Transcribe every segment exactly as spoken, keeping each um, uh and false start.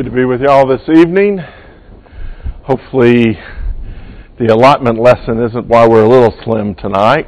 Good to be with you all this evening. Hopefully the allotment lesson isn't why we're a little slim tonight.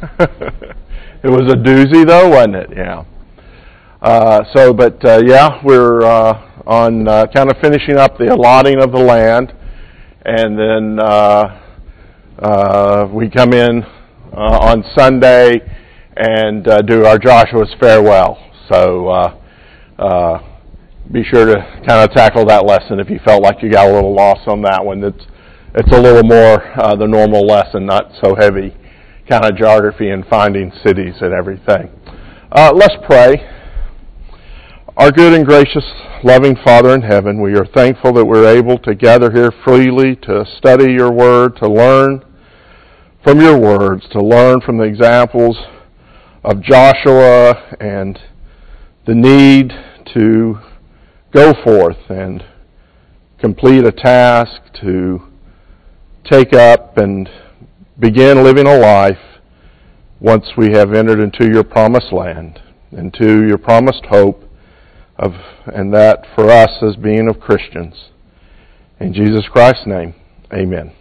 It was a doozy though, wasn't it? Yeah. Uh, so, but uh, yeah, we're uh, on uh, kind of finishing up the allotting of the land, and then uh, uh, we come in uh, on Sunday and uh, do our Joshua's farewell. So uh, uh, be sure to kind of tackle that lesson if you felt like you got a little lost on that one. It's it's a little more uh, the normal lesson, not so heavy kind of geography and finding cities and everything. Uh, let's pray. Our good and gracious, loving Father in heaven, we are thankful that we're able to gather here freely to study your word, to learn from your words, to learn from the examples of Joshua and the need to go forth and complete a task, to take up and begin living a life once we have entered into your promised land, into your promised hope, of, and that for us as being of Christians. In Jesus Christ's name, amen.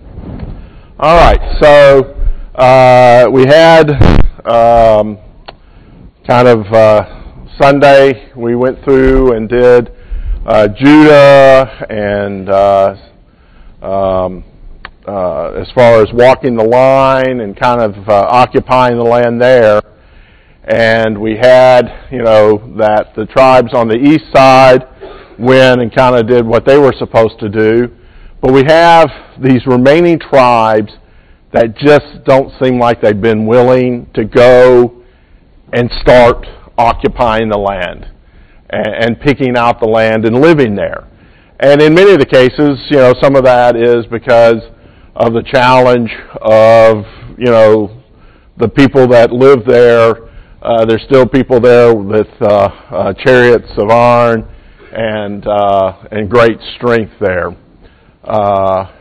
All right, so uh, we had um, kind of uh, Sunday we went through and did uh, Judah and uh, um, uh, as far as walking the line and kind of uh, occupying the land there. And we had, you know, that the tribes on the east side went and kind of did what they were supposed to do. But we have these remaining tribes that just don't seem like they've been willing to go and start occupying the land and, and picking out the land and living there. And in many of the cases, you know, some of that is because of the challenge of, you know, the people that live there. Uh, there's still people there with uh, uh, chariots of iron and uh, and great strength there. Uh,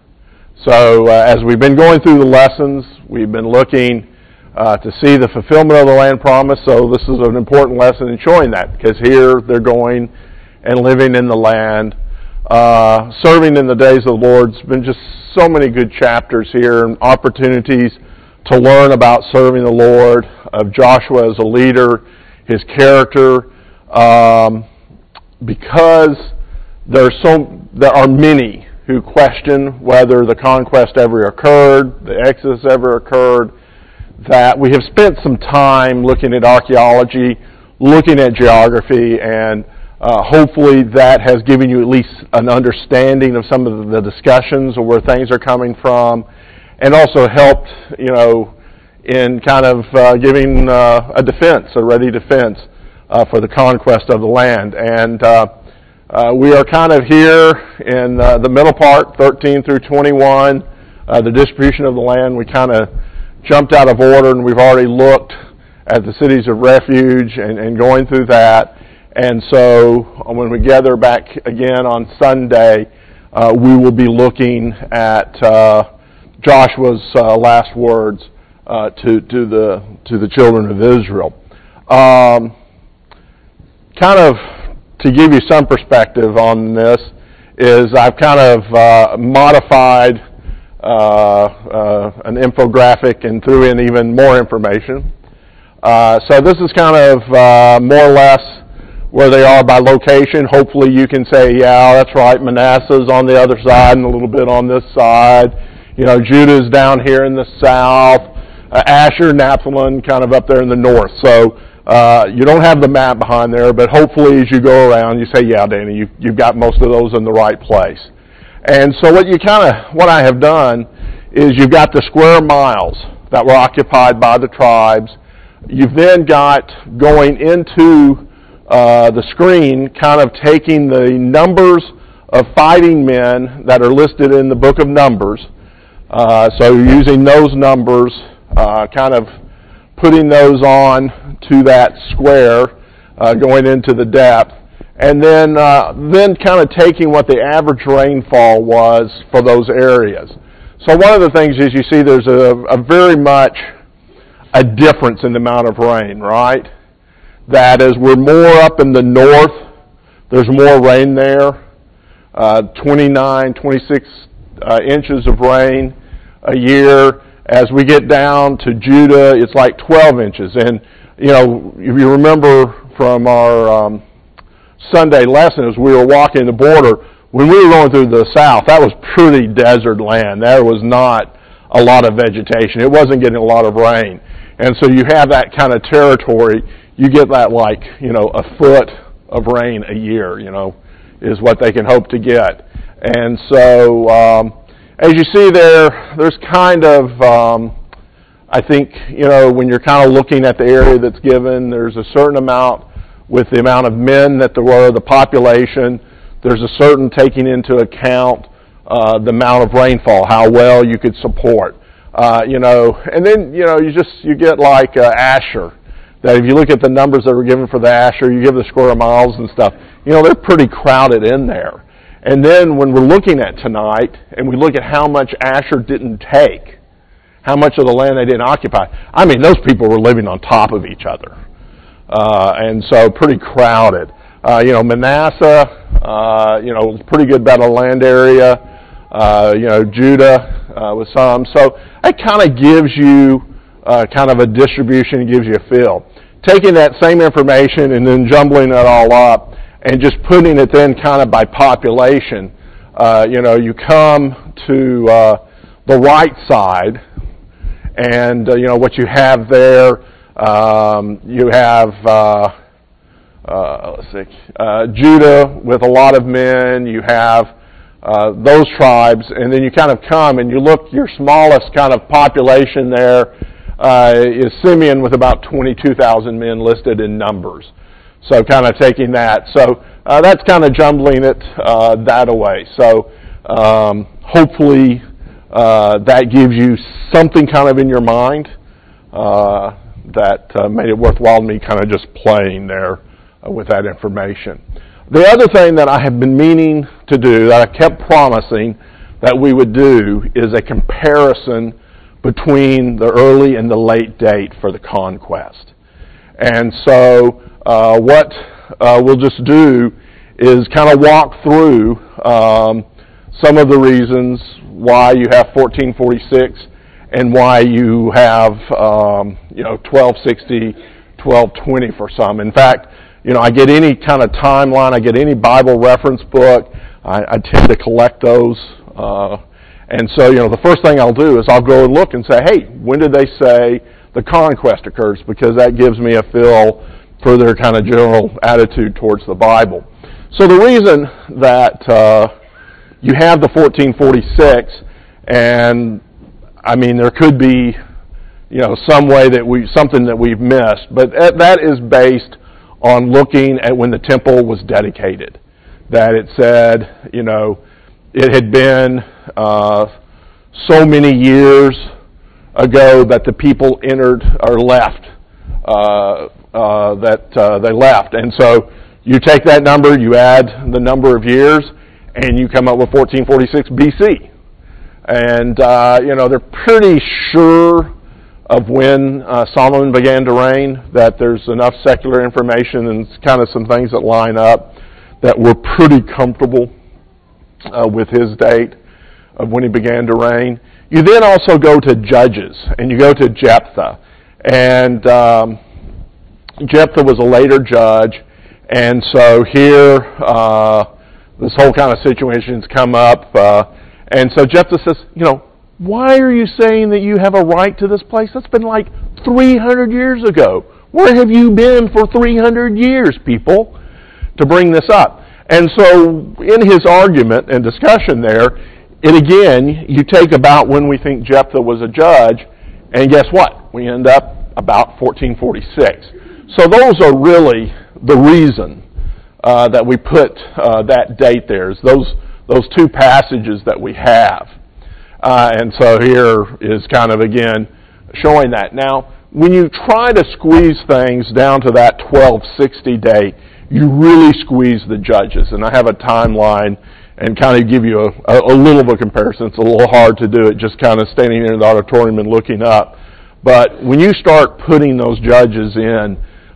so uh, as we've been going through the lessons, we've been looking uh, to see the fulfillment of the land promise. So this is an important lesson in showing that, because here they're going and living in the land, uh, serving in the days of the Lord. It's been just so many good chapters here and opportunities to learn about serving the Lord, of Joshua as a leader, his character, um, because there are so there are many who question whether the conquest ever occurred, the Exodus ever occurred. That we have spent some time looking at archaeology, looking at geography, and uh, hopefully that has given you at least an understanding of some of the discussions or where things are coming from, and also helped, you know, in kind of uh, giving uh, a defense, a ready defense uh, for the conquest of the land. And uh, uh, we are kind of here in uh, the middle part, thirteen through twenty-one, uh, the distribution of the land. We kind of jumped out of order, and we've already looked at the cities of refuge and, and going through that. And so when we gather back again on Sunday, uh, we will be looking at uh, Joshua's uh, last words uh, to to the to the children of Israel. Um, kind of to give you some perspective on this is I've kind of uh, modified uh, uh, an infographic and threw in even more information. Uh, so this is kind of uh, more or less where they are by location. Hopefully you can say, yeah, that's right, Manasseh's on the other side and a little bit on this side. You know, Judah's down here in the south. Uh, Asher, Naphtali kind of up there in the north. So uh, you don't have the map behind there, but hopefully as you go around, you say, yeah, Danny, you, you've got most of those in the right place. And so what you kind of, what I have done is you've got the square miles that were occupied by the tribes. You've then got going into uh, the screen, kind of taking the numbers of fighting men that are listed in the book of Numbers. Uh, so using those numbers, uh, kind of putting those on to that square, uh, going into the depth, and then uh, then kind of taking what the average rainfall was for those areas. So one of the things is you see there's a, a very much a difference in the amount of rain, right? That as we're more up in the north, there's more rain there. Uh, twenty-nine, twenty-six uh, inches of rain a year. As we get down to Judah, it's like twelve inches. And, you know, if you remember from our um, Sunday lesson as we were walking the border, when we were going through the south, that was pretty desert land. There was not a lot of vegetation. It wasn't getting a lot of rain. And so you have that kind of territory. You get that like, you know, a foot of rain a year, you know, is what they can hope to get. And so, um, as you see there, there's kind of, um, I think, you know, when you're kind of looking at the area that's given, there's a certain amount with the amount of men that there were, the population. There's a certain taking into account uh, the amount of rainfall, how well you could support. Uh, you know, and then, you know, you just, you get like uh, Asher, that if you look at the numbers that were given for the Asher, you give the square miles and stuff, you know, they're pretty crowded in there. And then when we're looking at tonight, and we look at how much Asher didn't take, how much of the land they didn't occupy, I mean, those people were living on top of each other. Uh, and so pretty crowded. Uh, you know, Manasseh, uh, you know, pretty good about a land area. Uh, you know, Judah uh, with some. So that kind of gives you uh, kind of a distribution, gives you a feel. Taking that same information and then jumbling it all up and just putting it then kind of by population, uh, you know, you come to uh, the right side, and, uh, you know, what you have there, um, you have, uh, uh, let's see, uh, Judah with a lot of men, you have uh, those tribes, and then you kind of come and you look, your smallest kind of population there uh, is Simeon with about twenty-two thousand men listed in Numbers. So kind of taking that. So uh, that's kind of jumbling it uh, that away. So um, hopefully uh, that gives you something kind of in your mind uh, that uh, made it worthwhile me kind of just playing there uh, with that information. The other thing that I have been meaning to do, that I kept promising that we would do, is a comparison between the early and the late date for the conquest. And so uh, what uh, we'll just do is kind of walk through um, some of the reasons why you have fourteen forty-six and why you have um, you know twelve sixty, twelve twenty for some. In fact, you know, I get any kind of timeline, I get any Bible reference book, I, I tend to collect those. Uh, and so, you know, the first thing I'll do is I'll go and look and say, hey, when did they say the conquest occurs? Because that gives me a feel for their kind of general attitude towards the Bible. So the reason that uh, you have the fourteen forty-six, and I mean, there could be, you know, some way that we, something that we've missed, but that is based on looking at when the temple was dedicated. That it said, you know, it had been uh, so many years ago that the people entered or left, uh, uh, that uh, they left. And so you take that number, you add the number of years, and you come up with fourteen forty-six B C. And, uh, you know, they're pretty sure of when uh, Solomon began to reign, that there's enough secular information and kind of some things that line up that we're pretty comfortable uh, with his date of when he began to reign. You then also go to Judges, and you go to Jephthah. And um, Jephthah was a later judge, and so here uh, this whole kind of situation's come up. Uh, and so Jephthah says, you know, why are you saying that you have a right to this place? That's been like three hundred years ago. Where have you been for three hundred years, people, to bring this up? And so in his argument and discussion there, it again, you take about when we think Jephthah was a judge, and guess what? We end up about fourteen forty-six. So those are really the reason uh, that we put uh, that date there, is those, those two passages that we have. Uh, and so here is kind of, again, showing that. Now, when you try to squeeze things down to that twelve sixty date, you really squeeze the Judges. And I have a timeline and kind of give you a, a, a little of a comparison. It's a little hard to do it just kind of standing here in the auditorium and looking up. But when you start putting those Judges in,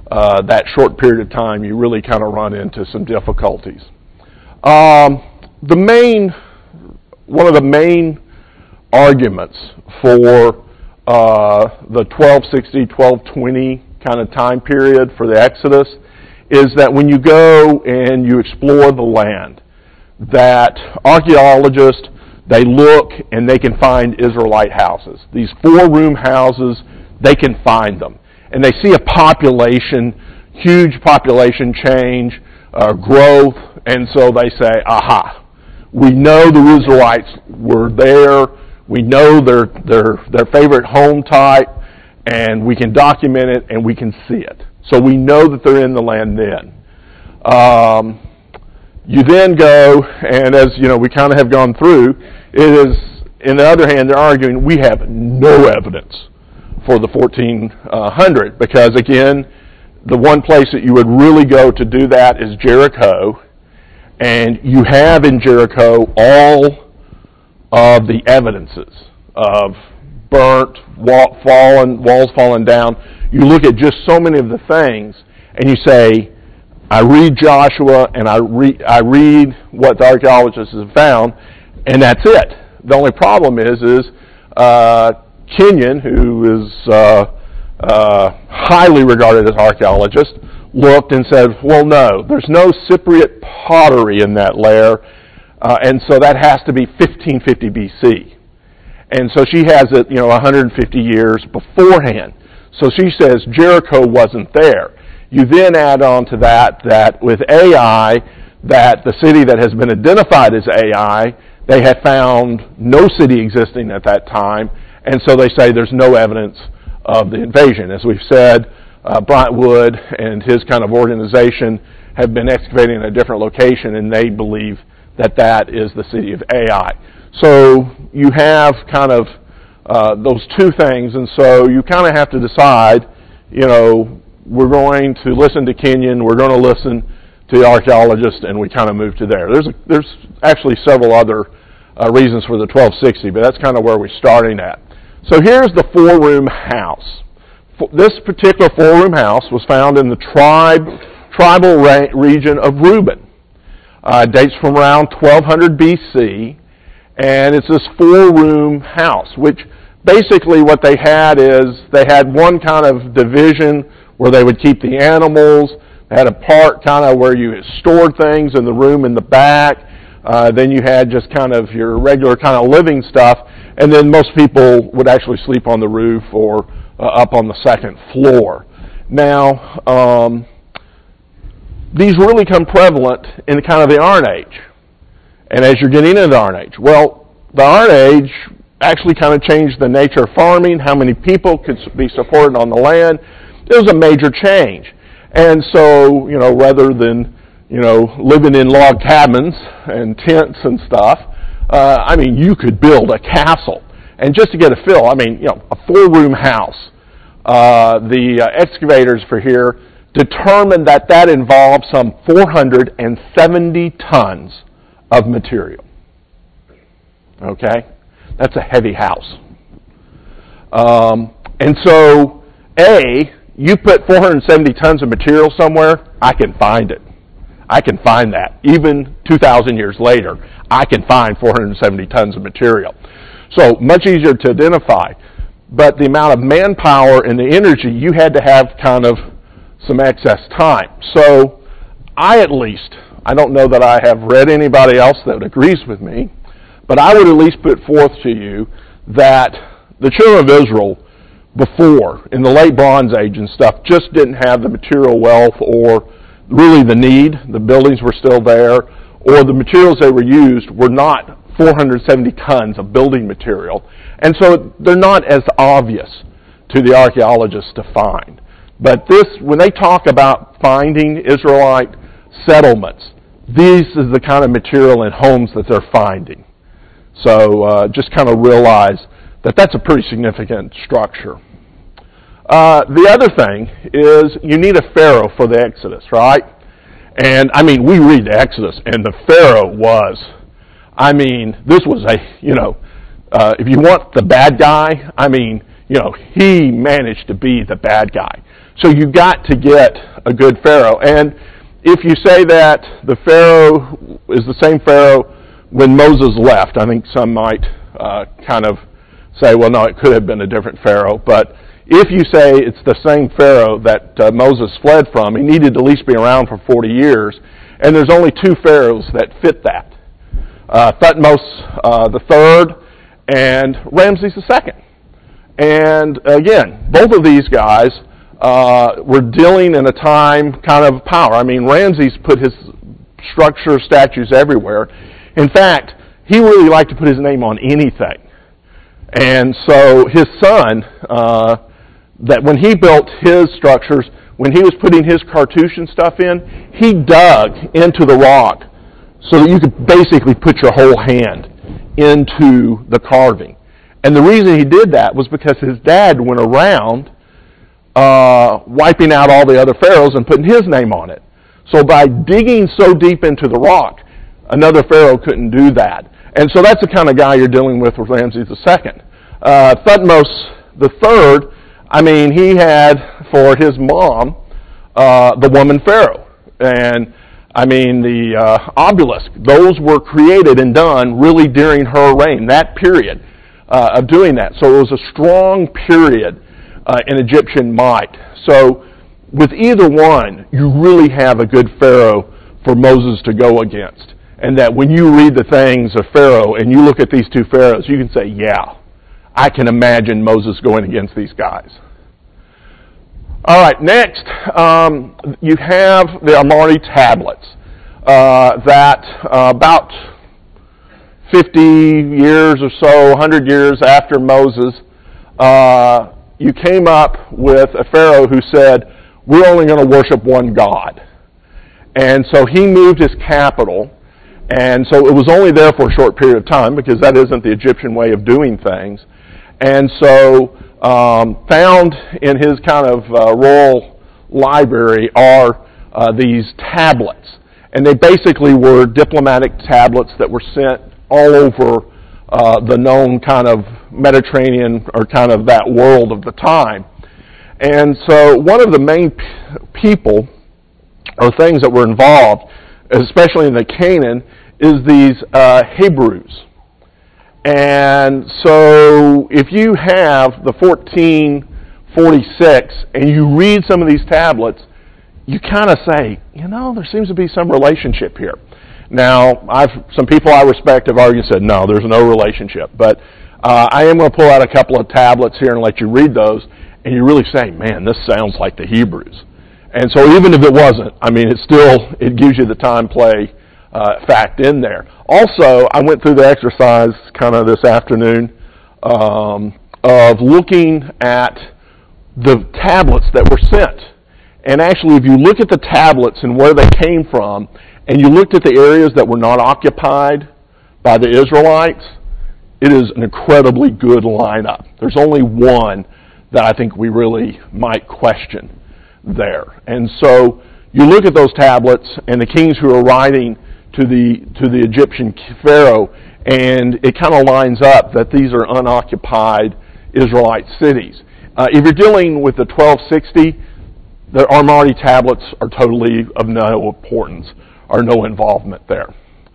uh, that short period of time, you really kind of run into some difficulties. Um, the main, one of the main arguments for uh, the twelve sixty, twelve twenty kind of time period for the Exodus is that when you go and you explore the land, that archaeologists, they look and they can find Israelite houses. These four-room houses, they can find them. And they see a population, huge population change, uh, growth, and so they say, aha, we know the Israelites were there, we know their, their, their favorite home type, and we can document it and we can see it. So we know that they're in the land then. Um, you then go, and as you know, we kind of have gone through, it is, on the other hand, they're arguing we have no evidence for the fourteen hundred, because again, the one place that you would really go to do that is Jericho, and you have in Jericho all of the evidences of burnt, wall, fallen, walls fallen down. You look at just so many of the things, and you say, I read Joshua, and I, re- I read what the archaeologists have found, and that's it. The only problem is, is uh, Kenyon, who is uh, uh, highly regarded as an archaeologist, looked and said, well, no, there's no Cypriot pottery in that layer, uh, and so that has to be fifteen fifty B C. And so she has it, you know, one hundred fifty years beforehand. So she says Jericho wasn't there. You then add on to that that with Ai, that the city that has been identified as Ai, they have found no city existing at that time, and so they say there's no evidence of the invasion. As we've said, uh, Bryant Wood and his kind of organization have been excavating in a different location, and they believe that that is the city of Ai. So you have kind of uh, those two things, and so you kind of have to decide, you know, we're going to listen to Kenyon, we're going to listen to the archaeologist, and we kind of move to there. There's a, there's actually several other uh, reasons for the twelve sixty, but that's kind of where we're starting at. So here's the four-room house. This particular four-room house was found in the tribe, tribal ra- region of Reuben. Uh, dates from around twelve hundred B C, and it's this four-room house, which basically what they had is they had one kind of division where they would keep the animals. They had a part kind of where you stored things in the room in the back. Uh, then you had just kind of your regular kind of living stuff, and then most people would actually sleep on the roof or uh, up on the second floor. Now, um, these really come prevalent in kind of the Iron Age. And as you're getting into the Iron Age, well, the Iron Age actually kind of changed the nature of farming, how many people could be supported on the land. It was a major change. And so, you know, rather than, you know, living in log cabins and tents and stuff, uh, I mean, you could build a castle. And just to get a feel, I mean, you know, a four-room house. Uh, the uh, excavators for here determined that that involved some four hundred seventy tons of material. Okay? That's a heavy house. Um, and so, A, you put four hundred seventy tons of material somewhere, I can find it. I can find that. Even two thousand years later, I can find four hundred seventy tons of material. So, much easier to identify. But the amount of manpower and the energy, you had to have kind of some excess time. So, I at least, I don't know that I have read anybody else that agrees with me, but I would at least put forth to you that the children of Israel before, in the late Bronze Age and stuff, just didn't have the material wealth or really the need. The buildings were still there, or the materials that were used were not four hundred seventy tons of building material. And so they're not as obvious to the archaeologists to find. But this, when they talk about finding Israelite settlements, this is the kind of material and homes that they're finding. So uh, just kind of realize that that's a pretty significant structure. Uh, the other thing is you need a pharaoh for the Exodus, right? And I mean, we read the Exodus, and the pharaoh was, I mean, this was a, you know, uh, if you want the bad guy, I mean, you know, he managed to be the bad guy. So you got to get a good Pharaoh. And if you say that the Pharaoh is the same Pharaoh when Moses left, I think some might uh, kind of say, well, no, it could have been a different Pharaoh. But if you say it's the same Pharaoh that uh, Moses fled from, he needed to at least be around for forty years. And there's only two Pharaohs that fit that. Uh, Thutmose uh, the third and Ramses the second. And again, both of these guys uh, were dealing in a time kind of power. I mean, Ramses put his structure, statues everywhere. In fact, he really liked to put his name on anything. And so his son, uh, that when he built his structures, when he was putting his cartouche stuff in, he dug into the rock so that you could basically put your whole hand into the carving. And the reason he did that was because his dad went around uh, wiping out all the other pharaohs and putting his name on it. So by digging so deep into the rock, another pharaoh couldn't do that. And so that's the kind of guy you're dealing with with Ramses the second. Uh, Thutmose the third, I mean, he had for his mom uh, the woman pharaoh. And I mean, the uh, obelisk, those were created and done really during her reign, that period uh, of doing that. So it was a strong period uh, in Egyptian might. So with either one, you really have a good pharaoh for Moses to go against. And that when you read the things of Pharaoh and you look at these two pharaohs, you can say, yeah, I can imagine Moses going against these guys. All right, next, um, you have the Amari tablets uh, that uh, about fifty years or so, one hundred years after Moses, uh, you came up with a pharaoh who said, we're only going to worship one God. And so he moved his capital, and so it was only there for a short period of time because that isn't the Egyptian way of doing things. And so um, found in his kind of uh, royal library are uh, these tablets. And they basically were diplomatic tablets that were sent all over uh, the known kind of Mediterranean or kind of that world of the time. And so one of the main p- people or things that were involved, especially in the Canaan, is these uh, Hebrews. And so if you have the fourteen forty-six and you read some of these tablets, you kind of say, you know, there seems to be some relationship here. Now, I've some people I respect have argued and said, no, there's no relationship. But uh, I am going to pull out a couple of tablets here and let you read those, and you really say, man, this sounds like the Hebrews. And so even if it wasn't, I mean, it still, it gives you the time play uh, fact in there. Also, I went through the exercise kind of this afternoon um, of looking at the tablets that were sent. And actually, if you look at the tablets and where they came from, and you looked at the areas that were not occupied by the Israelites, it is an incredibly good lineup. There's only one that I think we really might question there. And so you look at those tablets and the kings who are writing to the to the Egyptian pharaoh, and it kind of lines up that these are unoccupied Israelite cities. Uh, if you're dealing with the twelve sixty, the Amari tablets are totally of no importance or no involvement there.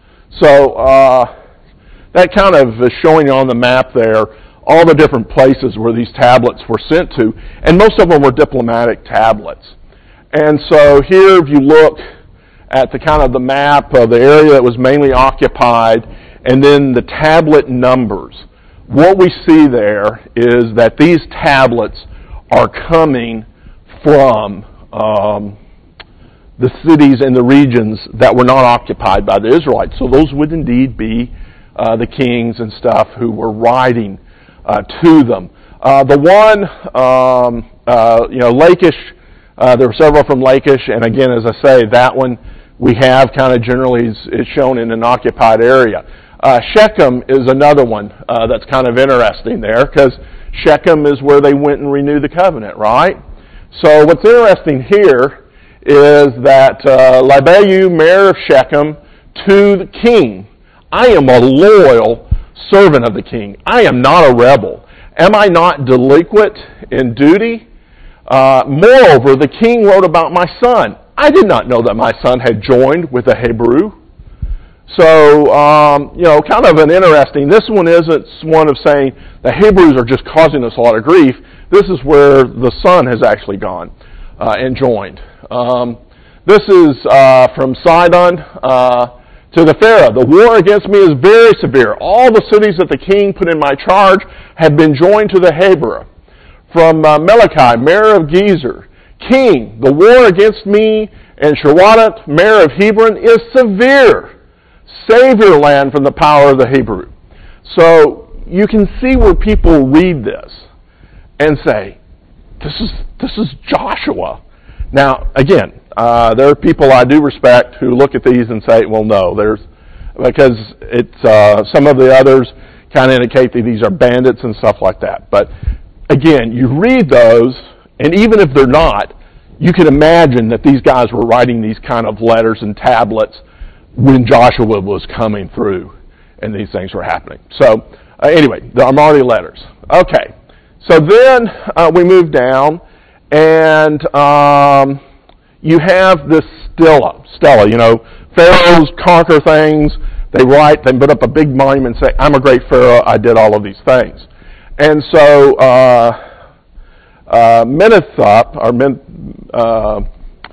So uh, that kind of is showing you on the map there all the different places where these tablets were sent to, and most of them were diplomatic tablets. And so here, if you look at the kind of the map of the area that was mainly occupied, and then the tablet numbers, what we see there is that these tablets are coming from um, the cities and the regions that were not occupied by the Israelites. So those would indeed be uh, the kings and stuff who were writing uh, to them. Uh, the one, um, uh, you know, Lachish, uh, there were several from Lachish, and again, as I say, that one we have kind of generally is, is shown in an occupied area. Uh, Shechem is another one uh, that's kind of interesting there, because Shechem is where they went and renewed the covenant, right? So what's interesting here is that uh, Libayu, mayor of Shechem, to the king, I am a loyal servant of the king. I am not a rebel. Am I not delinquent in duty? Uh, moreover, the king wrote about my son. I did not know that my son had joined with a Hebrew. So, um, you know, kind of an interesting, this one isn't one of saying the Hebrews are just causing us a lot of grief. This is where the son has actually gone uh, and joined. Um, this is uh, from Sidon uh, to the Pharaoh. The war against me is very severe. All the cities that the king put in my charge have been joined to the Hebrew. From uh, Melichi, mayor of Gezer, king, the war against me and Shawadat, mayor of Hebron, is severe. Save your land from the power of the Hebrew. So you can see where people read this and say, this is this is Joshua. Now, again, uh, there are people I do respect who look at these and say, well, no, there's because it's uh, some of the others kind of indicate that these are bandits and stuff like that. But again, you read those, and even if they're not, you can imagine that these guys were writing these kind of letters and tablets when Joshua was coming through and these things were happening. So, uh, anyway, the Amarni letters. Okay, so then uh, we move down, and um, you have this stela. Stela, you know, pharaohs conquer things. They write, they put up a big monument and say, I'm a great pharaoh, I did all of these things. And so, uh, uh, Menethop, or Men, uh,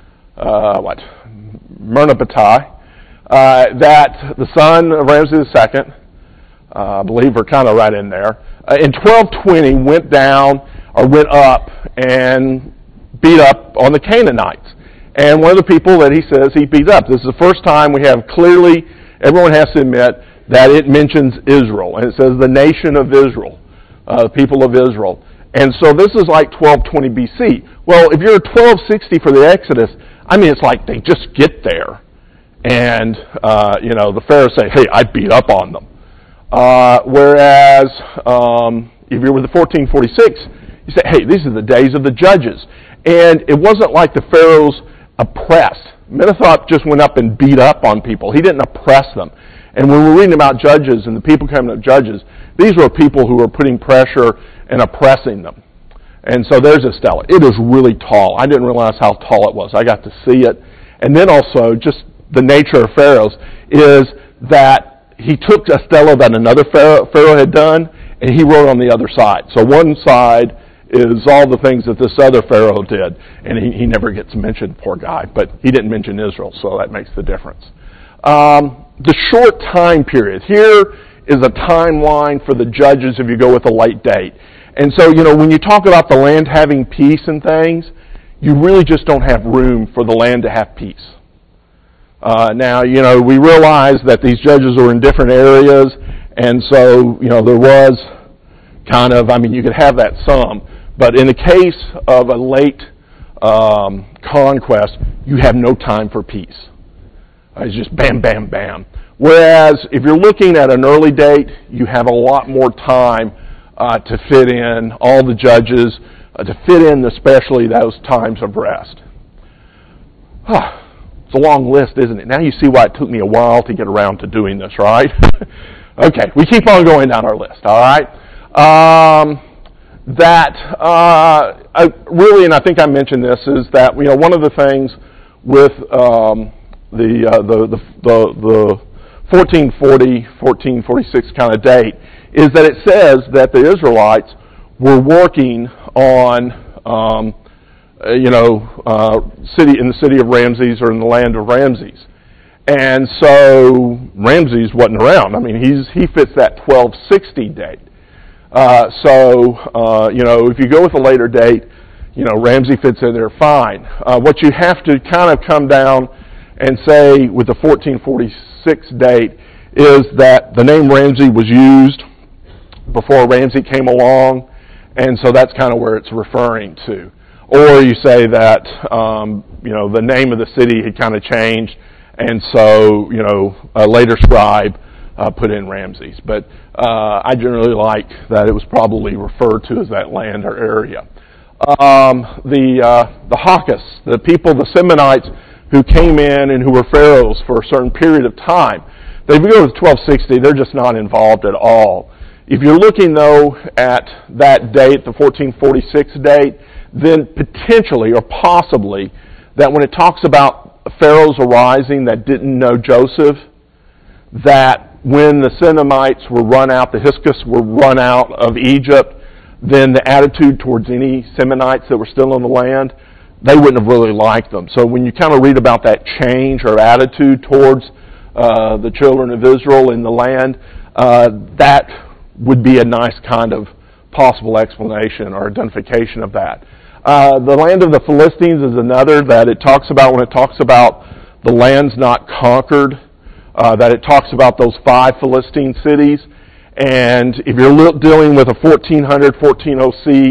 uh, what, Merneptah, uh, that the son of Ramses the Second, uh, I believe we're kind of right in there, uh, in twelve twenty went down, or went up, and beat up on the Canaanites. And one of the people that he says he beat up, this is the first time we have clearly, everyone has to admit, that it mentions Israel, and it says the nation of Israel. Uh, the people of Israel. And so this is like twelve twenty B C. Well, if you're at twelve sixty for the Exodus, I mean, it's like they just get there. And, uh, you know, the Pharaohs say, hey, I beat up on them. Uh, whereas, um, if you're with the fourteen forty-six, you say, hey, these are the days of the judges. And it wasn't like the Pharaohs oppressed. Menethop just went up and beat up on people. He didn't oppress them. And when we're reading about judges and the people coming up judges, these were people who were putting pressure and oppressing them. And so there's a stela. It is really tall. I didn't realize how tall it was. I got to see it. And then also, just the nature of pharaohs is that he took a stela that another pharaoh, pharaoh had done, and he wrote on the other side. So one side is all the things that this other pharaoh did, and he, he never gets mentioned, poor guy. But he didn't mention Israel, so that makes the difference. Um, the short time period. Here is a timeline for the judges if you go with a late date. And so, you know, when you talk about the land having peace and things, you really just don't have room for the land to have peace. Uh, now, you know, we realize that these judges were in different areas, and so, you know, there was kind of, I mean, you could have that some, but in the case of a late um, conquest, you have no time for peace. It's just bam, bam, bam. Whereas if you're looking at an early date, you have a lot more time uh, to fit in all the judges, uh, to fit in especially those times of rest. Huh. It's a long list, isn't it? Now you see why it took me a while to get around to doing this, right? Okay, we keep on going down our list, all right? Um, that uh, I really, and I think I mentioned this, is that, you know, one of the things with um, the, uh, the, the, the, the fourteen forty, fourteen forty-six kind of date is that it says that the Israelites were working on, um, uh, you know, uh, city in the city of Ramses or in the land of Ramses, and so Ramses wasn't around. I mean, he's he fits that twelve sixty date. Uh, so uh, you know, if you go with a later date, you know, Ramses fits in there fine. Uh, what you have to kind of come down and say with the fourteen forty-six date is that the name Ramses was used before Ramses came along, and so that's kind of where it's referring to. Or you say that, um, you know, the name of the city had kind of changed, and so, you know, a later scribe uh, put in Ramses. But uh, I generally like that it was probably referred to as that land or area. Um, the uh, the Hawkes, the people, the Seminites, who came in and who were pharaohs for a certain period of time. If you go to twelve sixty, they're just not involved at all. If you're looking, though, at that date, the fourteen forty-six date, then potentially or possibly that when it talks about Pharaohs arising that didn't know Joseph, that when the Seminites were run out, the Hyksos were run out of Egypt, then the attitude towards any Seminites that were still in the land, they wouldn't have really liked them. So when you kind of read about that change or attitude towards uh, the children of Israel in the land, uh, that would be a nice kind of possible explanation or identification of that. Uh, the land of the Philistines is another that it talks about when it talks about the lands not conquered, uh, that it talks about those five Philistine cities. And if you're dealing with a fourteen hundred, fourteen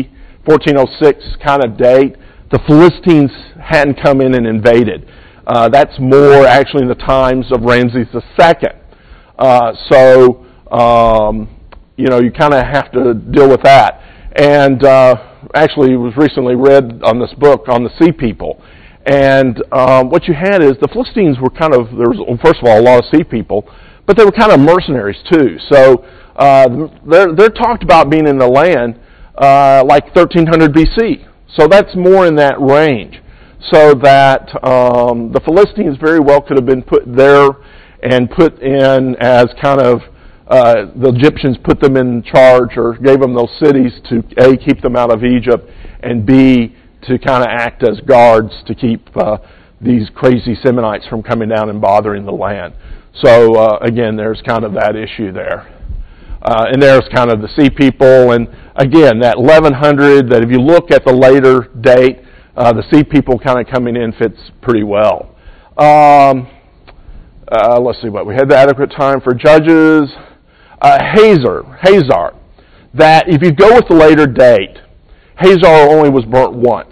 oh six kind of date, the Philistines hadn't come in and invaded. Uh, that's more actually in the times of Ramses the Second. Uh, so, um, you know, you kind of have to deal with that. And uh, actually, it was recently read on this book on the Sea People. And um, what you had is the Philistines were kind of, there was, well, first of all, a lot of sea people, but they were kind of mercenaries too. So uh, they're, they're talked about being in the land uh, like thirteen hundred B C. So that's more in that range. So that um, the Philistines very well could have been put there and put in as kind of, uh, the Egyptians put them in charge or gave them those cities to A, keep them out of Egypt, and B, to kind of act as guards to keep uh, these crazy Seminites from coming down and bothering the land. So uh, again, there's kind of that issue there. Uh, and there's kind of the Sea People, and again, that eleven hundred, that if you look at the later date, uh, the Sea People kind of coming in fits pretty well. Um, uh, let's see what, we had the adequate time for judges. Uh, Hazor, Hazar, that if you go with the later date, Hazar only was burnt once,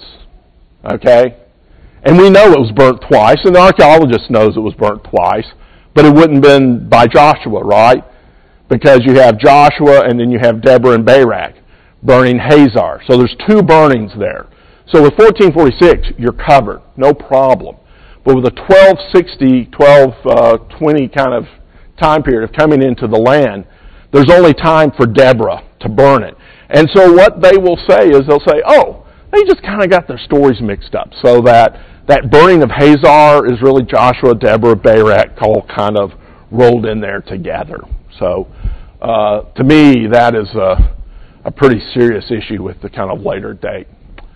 okay? And we know it was burnt twice, and the archaeologist knows it was burnt twice, but it wouldn't have been by Joshua, right? Because you have Joshua and then you have Deborah and Barak burning Hazar. So there's two burnings there. So with fourteen forty-six, you're covered, no problem. But with a twelve sixty, twelve twenty kind of time period of coming into the land, there's only time for Deborah to burn it. And so what they will say is they'll say, oh, they just kind of got their stories mixed up. So that, that burning of Hazar is really Joshua, Deborah, Barak all kind of rolled in there together. So uh, to me, that is a, a pretty serious issue with the kind of later date.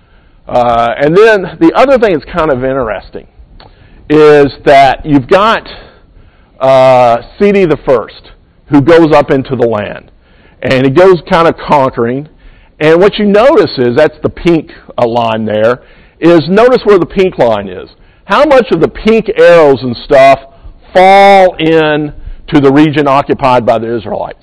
Uh, and then the other thing that's kind of interesting is that you've got uh, Seti the First, who goes up into the land. And he goes kind of conquering. And what you notice is, that's the pink uh, line there, is notice where the pink line is. How much of the pink arrows and stuff fall in to the region occupied by the Israelites?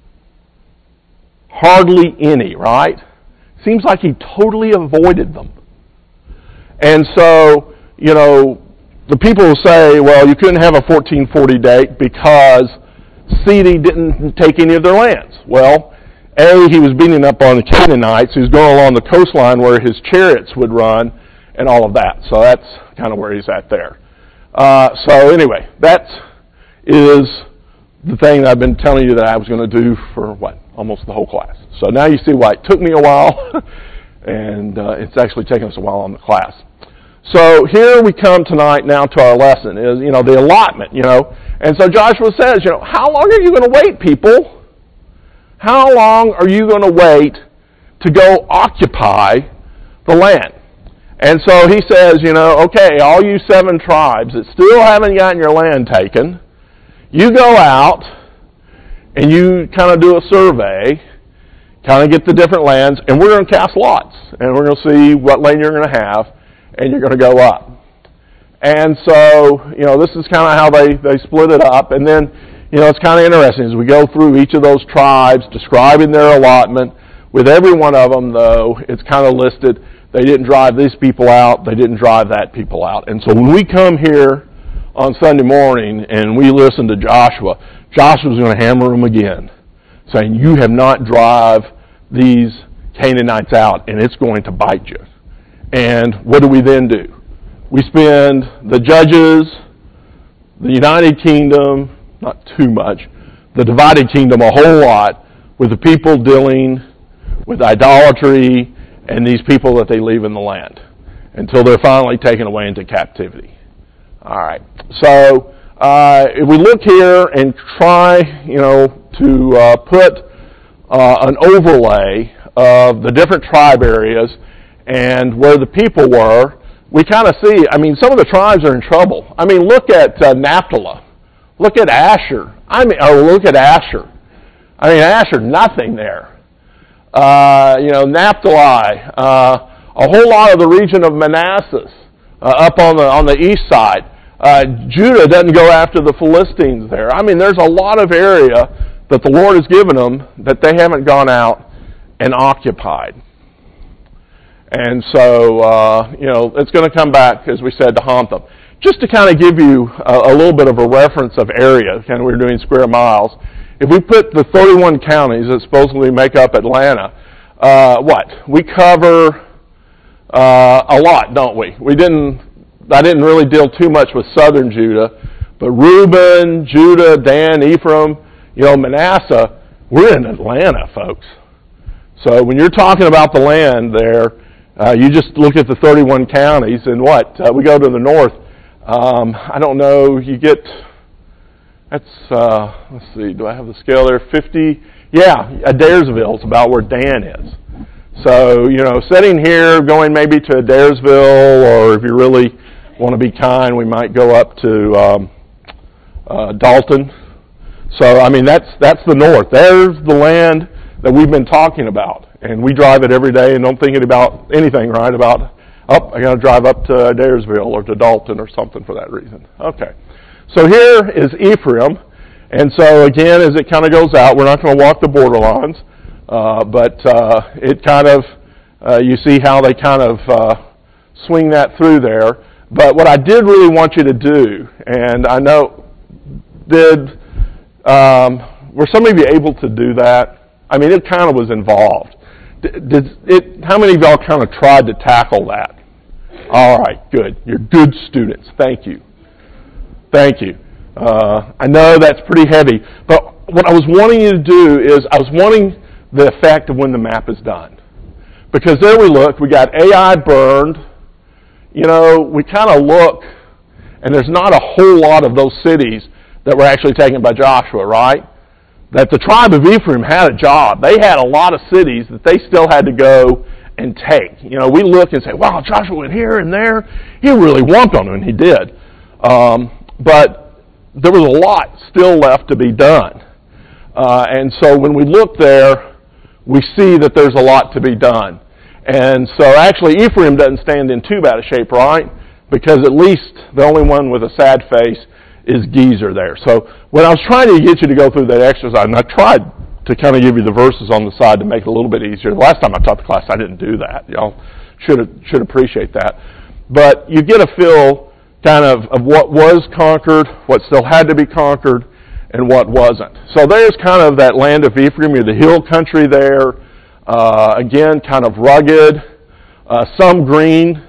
Hardly any, right? Seems like he totally avoided them. And so, you know, the people will say, well, you couldn't have a fourteen forty date because Seti didn't take any of their lands. Well, A, he was beating up on the Canaanites. He was going along the coastline where his chariots would run and all of that. So that's kind of where he's at there. Uh, so anyway, that is the thing that I've been telling you that I was going to do for, what, almost the whole class. So now you see why it took me a while, and uh, it's actually taken us a while on the class. So here we come tonight now to our lesson, is, you know, the allotment, you know. And so Joshua says, you know, how long are you going to wait, people? How long are you going to wait to go occupy the land? And so he says, you know, okay, all you seven tribes that still haven't gotten your land taken, you go out and you kind of do a survey, kind of get the different lands, and we're going to cast lots. And we're going to see what land you're going to have, and you're going to go up. And so, you know, this is kind of how they, they split it up. And then, you know, it's kind of interesting as we go through each of those tribes, describing their allotment. With every one of them, though, it's kind of listed, they didn't drive these people out, they didn't drive that people out. And so when we come here on Sunday morning and we listen to Joshua, Joshua's going to hammer them again, saying, you have not drive these Canaanites out, and it's going to bite you. And what do we then do? We spend the judges, the United Kingdom, not too much, the divided kingdom a whole lot, with the people dealing with idolatry and these people that they leave in the land until they're finally taken away into captivity. All right. So uh, if we look here and try, you know, to uh, put uh, an overlay of the different tribe areas and where the people were, we kind of see, I mean, some of the tribes are in trouble. I mean, look at uh, Naphtali. Look at Asher. I mean, or look at Asher. I mean, Asher, nothing there. Uh, you know, Naphtali, uh, a whole lot of the region of Manasseh, uh, up on the on the east side. Uh, Judah doesn't go after the Philistines there. I mean, there's a lot of area that the Lord has given them that they haven't gone out and occupied. And so, uh, you know, it's going to come back, as we said, to haunt them. Just to kind of give you a, a little bit of a reference of area, kind of we were doing square miles. If we put the thirty-one counties that supposedly make up Atlanta, uh, what? We cover uh, a lot, don't we? We didn't, I didn't really deal too much with southern Judah, but Reuben, Judah, Dan, Ephraim, you know, Manasseh, we're in Atlanta, folks. So when you're talking about the land there, uh, you just look at the thirty-one counties, and what? Uh, we go to the north. Um, I don't know, you get... That's, uh, let's see, do I have the scale there? fifty, yeah, Adairsville is about where Dan is. So, you know, sitting here, going maybe to Adairsville, or if you really want to be kind, we might go up to um, uh, Dalton. So, I mean, that's that's the north. There's the land that we've been talking about. And we drive it every day and don't think about anything, right, about, oh, I got to drive up to Adairsville or to Dalton or something for that reason. Okay. So here is Ephraim, and so again, as it kind of goes out, we're not going to walk the borderlines, uh, but uh, it kind of, uh, you see how they kind of uh, swing that through there. But what I did really want you to do, and I know, did, um, were some of you able to do that? I mean, it kind of was involved. Did, did it? How many of y'all kind of tried to tackle that? All right, good. You're good students. Thank you. Thank you. Uh, I know that's pretty heavy, but what I was wanting you to do is I was wanting the effect of when the map is done. Because there we look, we got Ai burned, you know, we kind of look, and there's not a whole lot of those cities that were actually taken by Joshua, right? That the tribe of Ephraim had a job. They had a lot of cities that they still had to go and take. You know, we look and say, wow, Joshua went here and there. He really whomped on them, and he did. Um, But there was a lot still left to be done. Uh, and so when we look there, we see that there's a lot to be done. And so actually Ephraim doesn't stand in too bad a shape, right? Because at least the only one with a sad face is Gezer there. So when I was trying to get you to go through that exercise, and I tried to kind of give you the verses on the side to make it a little bit easier. The last time I taught the class, I didn't do that. Y'all should should appreciate that. But you get a feel kind of, of what was conquered, what still had to be conquered, and what wasn't. So there's kind of that land of Ephraim, you're the hill country there. Uh, again, kind of rugged, uh, some green,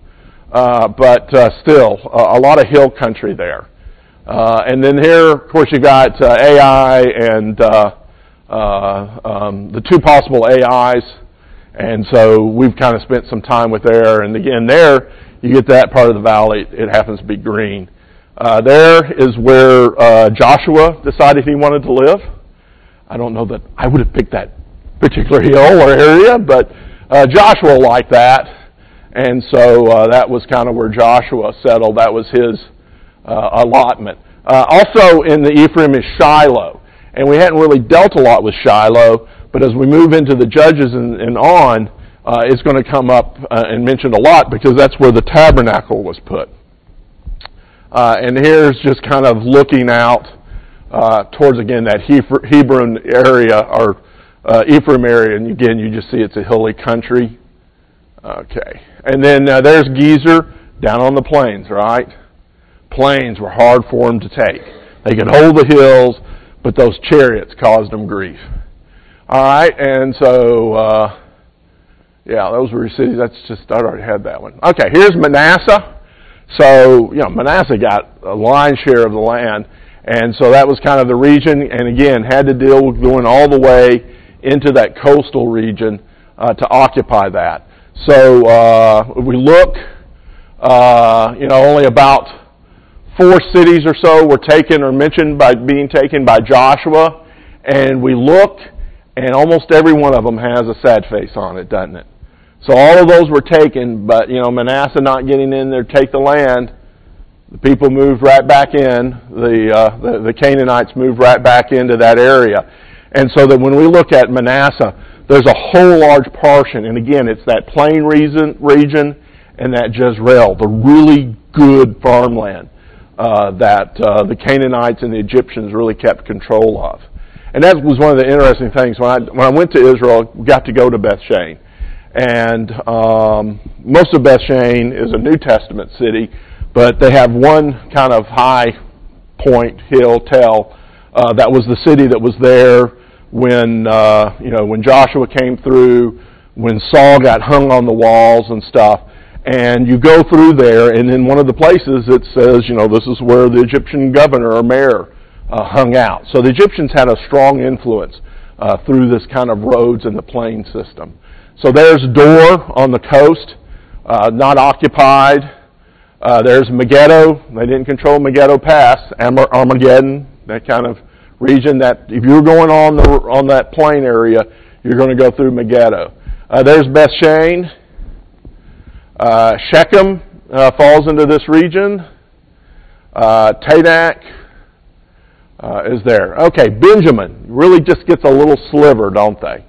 uh, but uh, still uh, a lot of hill country there. Uh, and then here, of course, you got uh, Ai and uh, uh, um, the two possible A Is. And so we've kind of spent some time with there. And again, there, you get that part of the valley, it happens to be green. Uh, there is where uh, Joshua decided he wanted to live. I don't know that I would have picked that particular hill or area, but uh, Joshua liked that. And so uh, that was kind of where Joshua settled. That was his uh, allotment. Uh, also in the Ephraim is Shiloh. And we hadn't really dealt a lot with Shiloh, but as we move into the Judges and, and on, Uh, it's going to come up uh, and mentioned a lot because that's where the tabernacle was put. Uh, and here's just kind of looking out uh, towards, again, that Hebron area, or uh, Ephraim area, and again, you just see it's a hilly country. Okay. And then uh, there's Gezer down on the plains, right? Plains were hard for them to take. They could hold the hills, but those chariots caused them grief. All right, and so... Uh, Yeah, those were your cities. That's just, I already had that one. Okay, here's Manasseh. So, you know, Manasseh got a lion's share of the land. And so that was kind of the region. And again, had to deal with going all the way into that coastal region uh, to occupy that. So uh, if we look, uh, you know, only about four cities or so were taken or mentioned by being taken by Joshua, and we look, and almost every one of them has a sad face on it, doesn't it? So all of those were taken, but, you know, Manasseh not getting in there to take the land, the people moved right back in, the, uh, the, the Canaanites moved right back into that area. And so that when we look at Manasseh, there's a whole large portion, and again, it's that plain region, region and that Jezreel, the really good farmland uh, that uh, the Canaanites and the Egyptians really kept control of. And that was one of the interesting things. When I, when I went to Israel, we got to go to Bethshean. And um, most of Bethshean is a New Testament city, but they have one kind of high point, hill, tell, uh, that was the city that was there when, uh, you know, when Joshua came through, when Saul got hung on the walls and stuff. And you go through there, and in one of the places it says, you know, this is where the Egyptian governor or mayor uh, hung out. So the Egyptians had a strong influence uh, through this kind of roads and the plain system. So there's Dor on the coast, uh, not occupied. Uh, there's Megiddo. They didn't control Megiddo Pass. Armageddon, that kind of region. That if you're going on the on that plain area, you're going to go through Megiddo. Uh, there's Bethshean. Uh, Shechem uh, falls into this region. Uh, Tadak uh, is there. Okay, Benjamin really just gets a little sliver, don't they?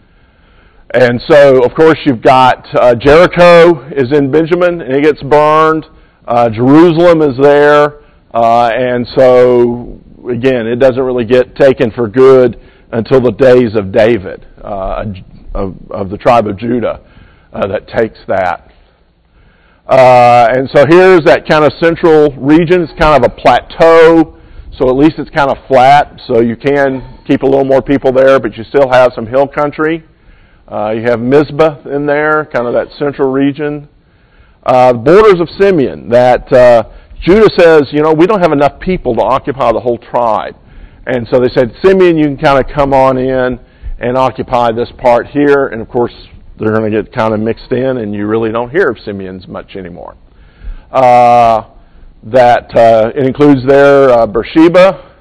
And so, of course, you've got uh, Jericho is in Benjamin, and it gets burned. Uh, Jerusalem is there, uh, and so, again, it doesn't really get taken for good until the days of David, uh, of, of the tribe of Judah, uh, that takes that. Uh, and so here's that kind of central region. It's kind of a plateau, so at least it's kind of flat, so you can keep a little more people there, but you still have some hill country. Uh, you have Mizpah in there, kind of that central region. Uh, borders of Simeon, that uh, Judah says, you know, we don't have enough people to occupy the whole tribe. And so they said, Simeon, you can kind of come on in and occupy this part here. And, of course, they're going to get kind of mixed in, and you really don't hear of Simeons much anymore. Uh, that uh, it includes there uh, Beersheba.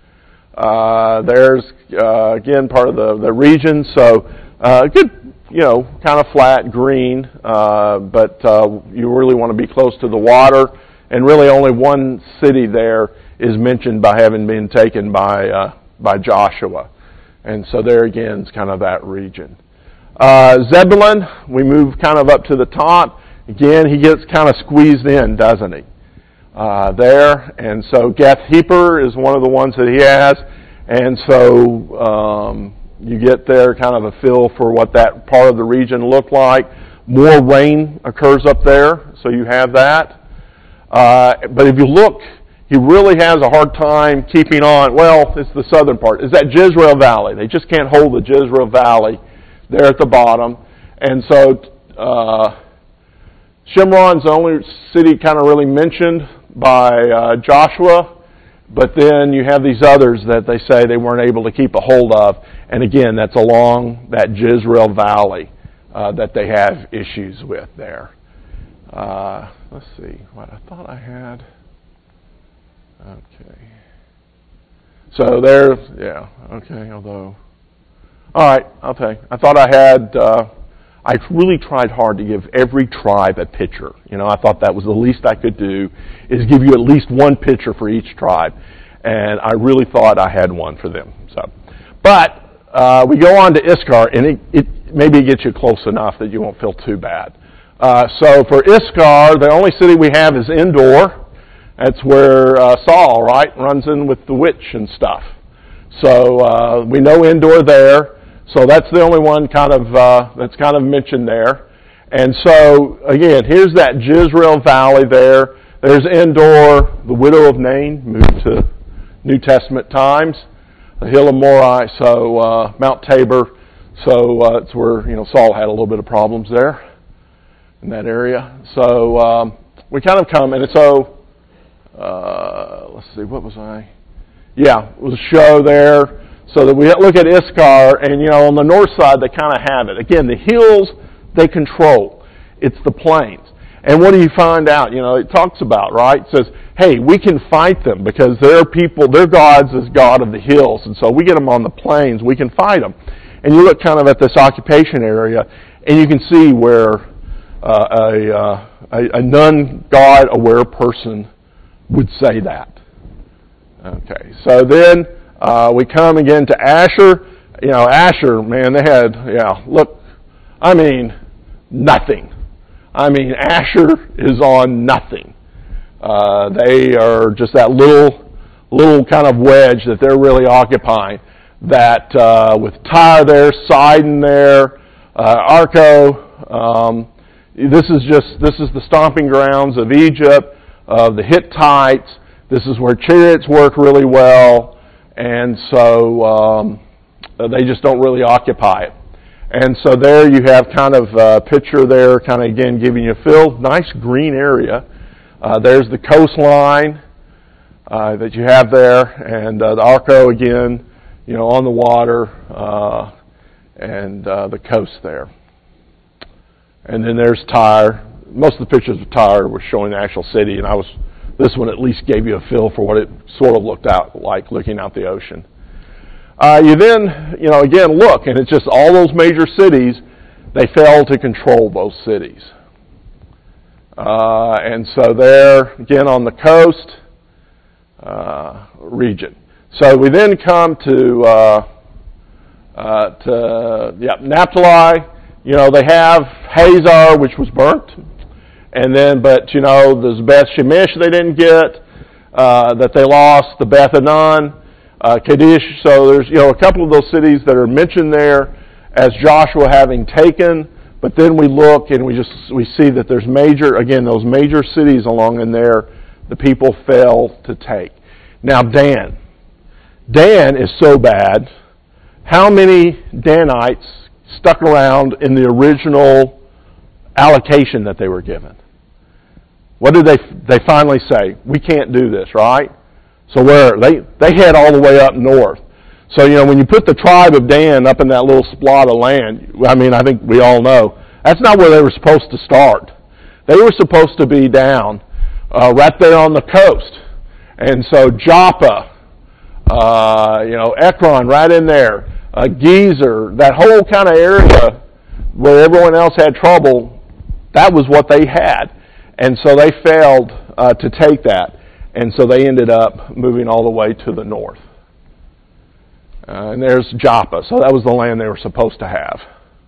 Uh, there's, uh, again, part of the, the region. So, uh, good, you know, kind of flat, green, uh, but uh, you really want to be close to the water. And really only one city there is mentioned by having been taken by uh, by Joshua. And so there again is kind of that region. Uh, Zebulun, we move kind of up to the top. Again, he gets kind of squeezed in, doesn't he? Uh, there. And so Gath-Hepher is one of the ones that he has. And so um, you get there kind of a feel for what that part of the region looked like. More rain occurs up there, so you have that. Uh, but if you look, he really has a hard time keeping on. Well, it's the southern part. It's that Jezreel Valley. They just can't hold the Jezreel Valley there at the bottom. And so uh, Shimron's the only city kind of really mentioned by uh, Joshua. But then you have these others that they say they weren't able to keep a hold of. And again, that's along that Jezreel Valley uh, that they have issues with there. Uh, let's see, what I thought I had. Okay. So there's, yeah, okay, although. All right, I'll tell you. I thought I had, uh, I really tried hard to give every tribe a picture. You know, I thought that was the least I could do, is give you at least one picture for each tribe. And I really thought I had one for them. So, But uh, we go on to Issachar, and it, it maybe it gets you close enough that you won't feel too bad. Uh, so for Issachar, the only city we have is Endor. That's where uh, Saul, right, runs in with the witch and stuff. So uh, we know Endor there. So that's the only one kind of uh, that's kind of mentioned there. And so again, here's that Jezreel Valley there. There's Endor, the widow of Nain, moved to New Testament times. The hill of Moriah, so uh, Mount Tabor. So uh, it's where, you know, Saul had a little bit of problems there in that area. So um, we kind of come, and so uh, let's see, what was I? Yeah, it was a show there. So that we look at Issachar, and, you know, on the north side, they kind of have it. Again, the hills, they control. It's the plains. And what do you find out? You know, it talks about, right? It says, hey, we can fight them because their people, their gods is God of the hills. And so we get them on the plains, we can fight them. And you look kind of at this occupation area, and you can see where uh, a, uh, a, a non-God-aware person would say that. Okay, so then uh, we come again to Asher. You know, Asher, man, they had, yeah, look, I mean, nothing. I mean, Asher is on nothing. Uh, they are just that little, little kind of wedge that they're really occupying. That uh, with Tyre there, Sidon there, uh, Arco. Um, this is just this is the stomping grounds of Egypt, of the Hittites. This is where chariots work really well, and so um, they just don't really occupy it. And so there you have kind of a picture there, kind of again giving you a feel. Nice green area. Uh, there's the coastline uh, that you have there, and uh, the Arco again, you know, on the water, uh, and uh, the coast there. And then there's Tyre. Most of the pictures of Tyre were showing the actual city, and I was this one at least gave you a feel for what it sort of looked out like looking out the ocean. Uh, you then, you know, again look, and it's just all those major cities, they fail to control those cities. Uh, and so there, again on the coast uh, region. So we then come to, uh, uh, to yeah, Naphtali. You know, they have Hazor, which was burnt. And then, but, you know, there's Beth Shemesh they didn't get, uh, that they lost, the Beth Anan. Uh, Kadesh, so there's, you know, a couple of those cities that are mentioned there as Joshua having taken, but then we look and we just, we see that there's major, again, those major cities along in there, the people fail to take. Now Dan. Dan is so bad. How many Danites stuck around in the original allocation that they were given? What did they, they finally say? We can't do this, right? So where they they head all the way up north. So you know when you put the tribe of Dan up in that little splot of land, I mean I think we all know that's not where they were supposed to start. They were supposed to be down uh, right there on the coast, and so Joppa, uh, you know Ekron, right in there, uh, Gezer, that whole kind of area where everyone else had trouble, that was what they had, and so they failed uh, to take that. And so they ended up moving all the way to the north. Uh, and there's Joppa. So that was the land they were supposed to have.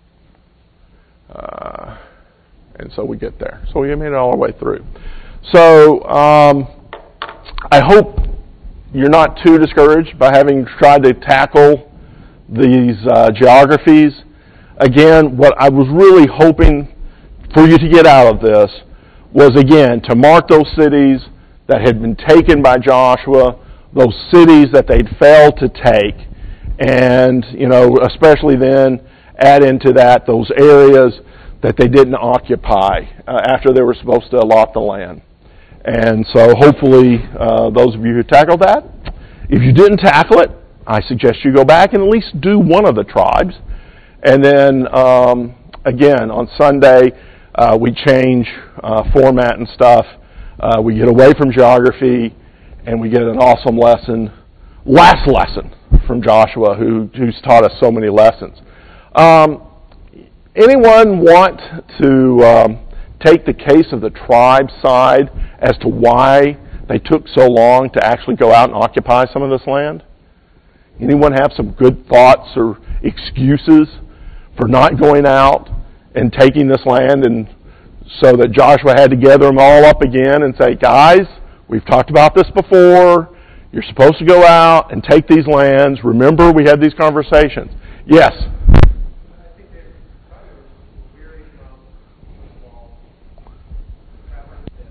Uh, and so we get there. So we made it all the way through. So um, I hope you're not too discouraged by having tried to tackle these uh, geographies. Again, what I was really hoping for you to get out of this was, again, to mark those cities that had been taken by Joshua, those cities that they'd failed to take, and, you know, especially then add into that those areas that they didn't occupy uh, after they were supposed to allot the land. And so hopefully uh, those of you who tackled that, if you didn't tackle it, I suggest you go back and at least do one of the tribes. And then, um, again, on Sunday, uh, we change uh, format and stuff. Uh, we get away from geography, and we get an awesome lesson, last lesson from Joshua, who, who's taught us so many lessons. Um, anyone want to um, take the case of the tribe side as to why they took so long to actually go out and occupy some of this land? Anyone have some good thoughts or excuses for not going out and taking this land, and so that Joshua had to gather them all up again and say, guys, we've talked about this before. You're supposed to go out and take these lands. Remember, we had these conversations. Yes? I think they probably were weary from, first of all, traveling to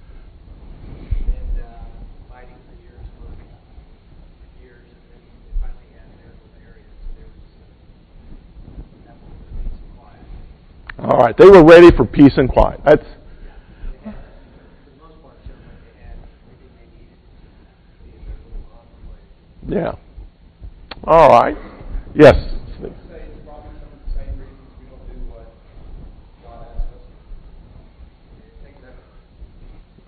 and uh, fighting for years, for years, and then they finally had their little area. So there was uh, that was peace and quiet. All right, they were ready for peace and quiet. That's They had, for the most part, it sounded like they had everything they needed to be in their little enclave. yeah. All right. Yes. Say it's probably some of the same reasons we don't do what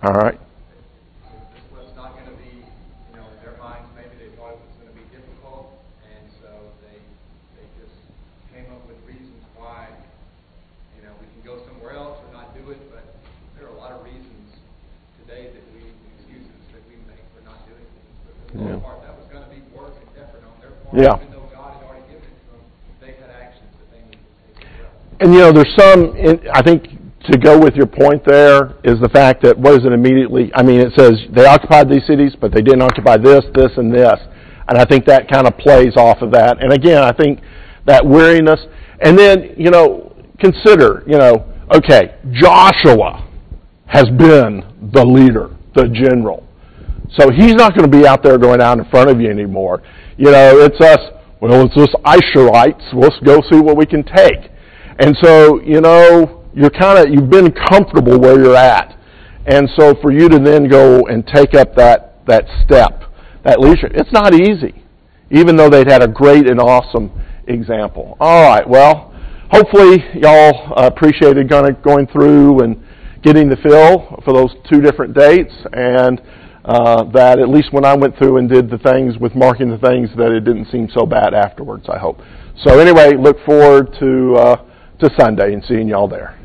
All right. This was not going to be, you know, in their minds, maybe they thought it was going to be difficult, and so they they just came up with reasons why, you know, we can go somewhere else or not do it, but there are a lot of reasons today that we, excuses that we make for not doing things. But for the most Yeah. part, that was going to be work and effort on their part, Yeah. even though God had already given it to them, they had actions that they needed to take as well. And, you know, there's some, in, I think, to go with your point there is the fact that what is it immediately, I mean, it says they occupied these cities, but they didn't occupy this, this, and this. And I think that kind of plays off of that. And again, I think that weariness. And then, you know, consider, you know, okay, Joshua has been the leader, the general. So he's not going to be out there going out in front of you anymore. You know, it's us, well, it's us Isharites. Let's go see what we can take. And so, you know, you're kind of, you've been comfortable where you're at. And so for you to then go and take up that, that step, that leadership, it's not easy, even though they'd had a great and awesome example. All right, well, hopefully y'all uh, appreciated kind of going through and getting the feel for those two different dates, and uh, that at least when I went through and did the things with marking the things, that it didn't seem so bad afterwards, I hope. So anyway, look forward to uh, to Sunday and seeing y'all there.